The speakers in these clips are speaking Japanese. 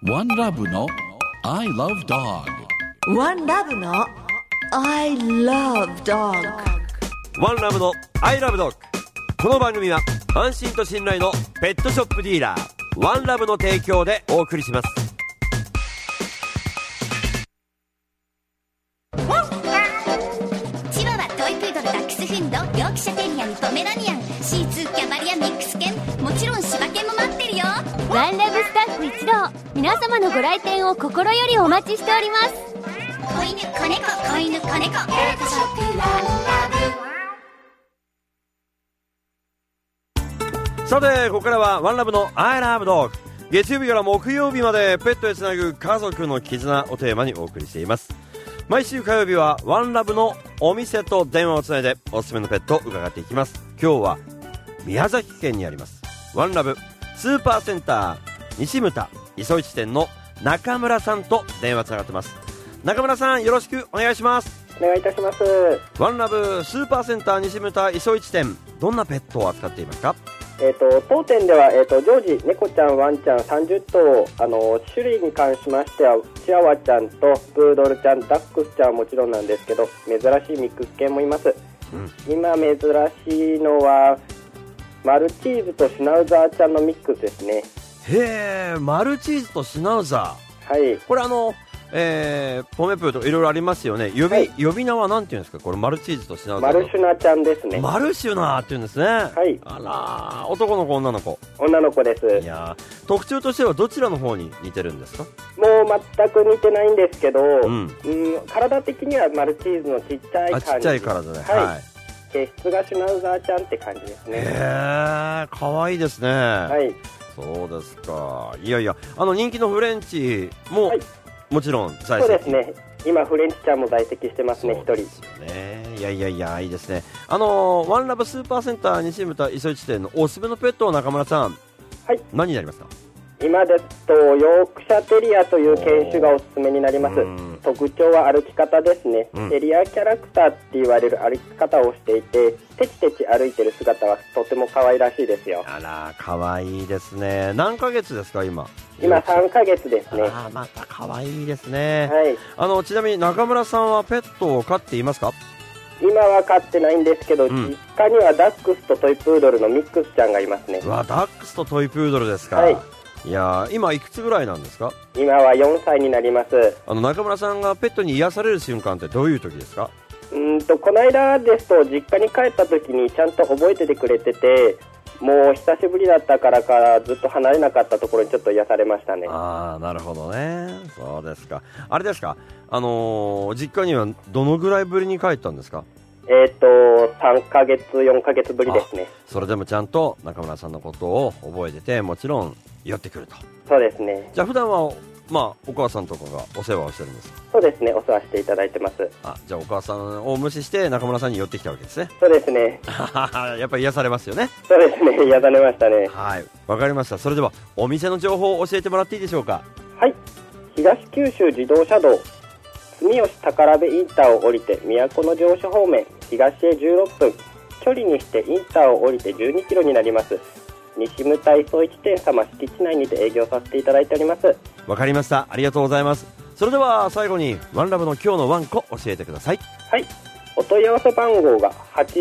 ワンラブの I love dog。 ワンラブの I love dog。 ワンラブの I love dog。 この番組は安心と信頼のペットショップディーラーワンラブの提供でお送りします。 チワワ、トイプードル、ダックスフンド、ヨークシャテリアにポメラニアン、シーツー、キャバリア、ミックス犬、もちろん柴犬も待ってるよ。 ワンラブスタッフ一同、皆様のご来店を心よりお待ちしております。 子犬、子猫、子犬、子猫、ペットショップワンラブ。 さてここからはワンラブの I love dog。 月曜日から木曜日までペットへつなぐ家族の絆をテーマにお送りしています。毎週火曜日はワンラブのお店と電話をつないでおすすめのペットを伺っていきます。今日は宮崎県にありますワンラブスーパーセンター西牟田磯市店の中村さんと電話つながってます。中村さん、よろしくお願いします。 お願いいたします。 ワンラブスーパーセンター西牟田磯市店、どんなペットを扱っていますか？ 当店では、常時猫ちゃんワンちゃん30頭種類に関しましてはチワワちゃんとプードルちゃんダックスちゃんはもちろんなんですけど、珍しいミックス犬もいます、今珍しいのはマルチーズとシュナウザーちゃんのミックスですね。 へー、マルチーズとシュナウザー。 はい、これポメプーといろいろありますよね。呼び名はなんていうんですか？これマルチーズとシュナウザー。 マルシュナちゃんですね。 マルシュナーっていうんですね。 はい。 あら、男の子女の子？ 女の子です。 いや、特徴としてはどちらの方に似てるんですか？ もう全く似てないんですけど、体的にはマルチーズのちっちゃい感じ。 ちっちゃい体で、 はい。毛質がシュナウザーちゃんって感じですね。 へー、かわいいですね。 はい。 そうですか。いやいや、人気のフレンチも、はい、もちろん在籍。 そうですね。今フレンチちゃんも在籍してますね、一人。 いやいやいや、いいですね。ワンラブスーパーセンター西牟田磯市店のおすすめのペットを中村さん、はい、何になりますか？ 今ですとヨークシャテリアという犬種がおすすめになります。特徴は歩き方ですね、テリアキャラクターって言われる歩き方をしていて、テチテチ歩いてる姿はとても可愛らしいですよ。 あら、可愛いですね。何ヶ月ですか？今 3ヶ月ですね。 あ、また可愛いですね。 はい。 ちなみに中村さんはペットを飼っていますか？ 今は飼ってないんですけど、実家にはダックスとトイプードルのミックスちゃんがいますね。 ダックスとトイプードルですか？ はい。 いや、今いくつぐらいなんですか？ 今は4歳になります。 中村さんがペットに癒される瞬間ってどういう時ですか？ この間ですと実家に帰った時にちゃんと覚えててくれてて、もう久しぶりだったからかずっと離れなかったところにちょっと癒されましたね。 ああ、なるほどね。そうですか。あれですか、実家にはどのぐらいぶりに帰ったんですか ？3ヶ月4ヶ月ぶりですね。 それでもちゃんと中村さんのことを覚えてて、もちろん寄ってくると。 そうですね。 じゃあ普段はお母さんとかがお世話をしてるんですか？ そうですね、お世話していただいてます。 じゃあお母さんを無視して中村さんに寄ってきたわけですね。 そうですね。 やっぱり癒されますよね。 そうですね、癒されましたね。 はい、わかりました。それではお店の情報を教えてもらっていいでしょうか？ はい、東九州自動車道住吉宝部インターを降りて都城市方面東へ16分、距離にしてインターを降りて12キロになります西牟田磯市店様敷地内にて営業させていただいております。わかりました。ありがとうございます。それでは最後にワンラブの今日のワンコ教えてください。 はい、お問い合わせ番号が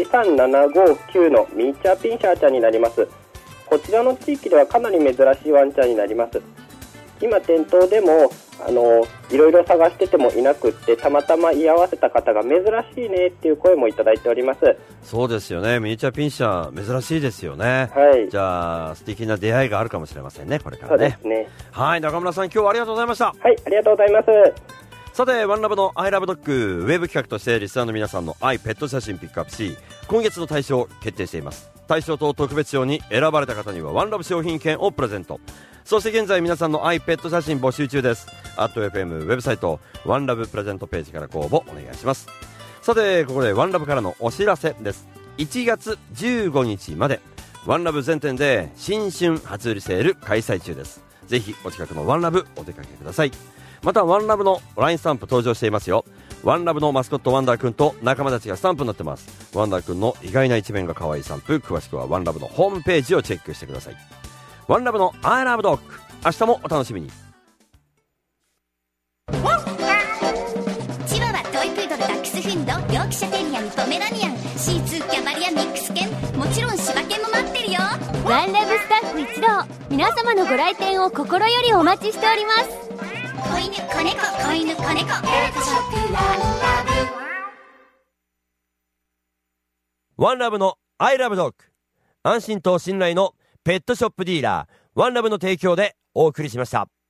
83759のミーチャーピンシャーちゃんになります。こちらの地域ではかなり珍しいワンちゃんになります。今店頭でもいろいろ探しててもいなくって、たまたま居合わせた方が珍しいねっていう声もいただいております。 そうですよね、ミニチュアピンシャー珍しいですよね。 はい。 じゃあ素敵な出会いがあるかもしれませんね、これからね。 そうですね。 はい、中村さん、今日はありがとうございました。 はい、ありがとうございます。 さて、ワンラブの I love dog ウェブ企画としてリスナーの皆さんの愛ペット写真ピックアップし、今月の大賞を決定しています。大賞と特別賞に選ばれた方にはワンラブ商品券をプレゼント。そして現在皆さんの愛ペット写真募集中です。@FM ウェブサイトワンラブプレゼントページからご応募お願いします。さて、ここでワンラブからのお知らせです。1月15日までワンラブ全店で新春初売りセール開催中です。ぜひお近くのワンラブお出かけください。またワンラブの LINE スタンプ登場していますよ。ワンラブのマスコットワンダーくんと仲間たちがスタンプになってます。ワンダーくんの意外な一面が可愛いスタンプ、詳しくはワンラブのホームページをチェックしてください。ワンラブの I love dog、 明日もお楽しみに。 ヨークシャテリアンポメラニアンシーツーキャバリアミックス犬、もちろん柴犬も待ってるよ。 ワンラブスタッフ一同、皆様のご来店を心よりお待ちしております。 子犬子猫子犬子猫ペットショップワンラブ。 ワンラブのアイラブドッグ、安心と信頼のペットショップディーラーワンラブの提供でお送りしました。